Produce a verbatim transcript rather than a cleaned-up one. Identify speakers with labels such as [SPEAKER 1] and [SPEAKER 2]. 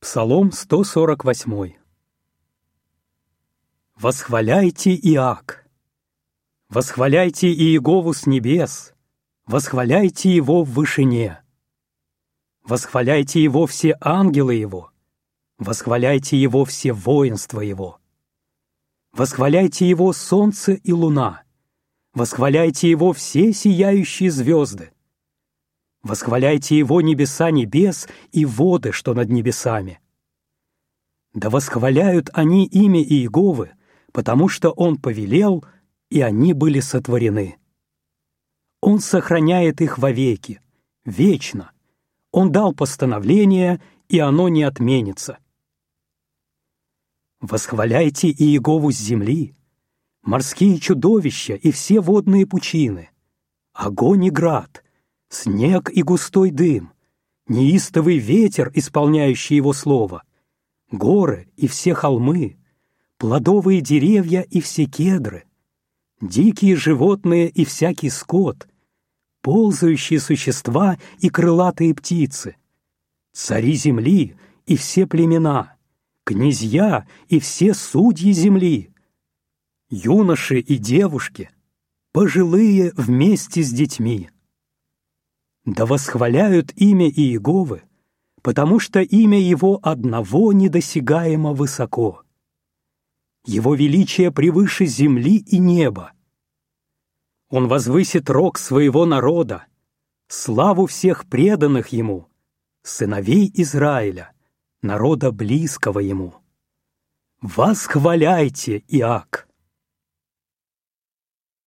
[SPEAKER 1] Псалом сто сорок восемь. Восхваляйте Иак, восхваляйте Иегову с небес, восхваляйте Его в вышине. Восхваляйте Его все ангелы Его, восхваляйте Его все воинства Его. Восхваляйте Его солнце и луна, восхваляйте Его все сияющие звезды. Восхваляйте Его небеса небес и воды, что над небесами. Да восхваляют они имя Иеговы, потому что Он повелел, и они были сотворены. Он сохраняет их вовеки, вечно. Он дал постановление, и оно не отменится. Восхваляйте Иегову с земли, морские чудовища и все водные пучины, огонь и град, снег и густой дым, неистовый ветер, исполняющий Его слово, горы и все холмы, плодовые деревья и все кедры, дикие животные и всякий скот, ползающие существа и крылатые птицы, цари земли и все племена, князья и все судьи земли, юноши и девушки, пожилые вместе с детьми. Да восхваляют имя Иеговы, потому что имя Его одного недосягаемо высоко. Его величие превыше земли и неба. Он возвысит рог своего народа, славу всех преданных Ему, сыновей Израиля, народа близкого Ему. Восхваляйте, Иак!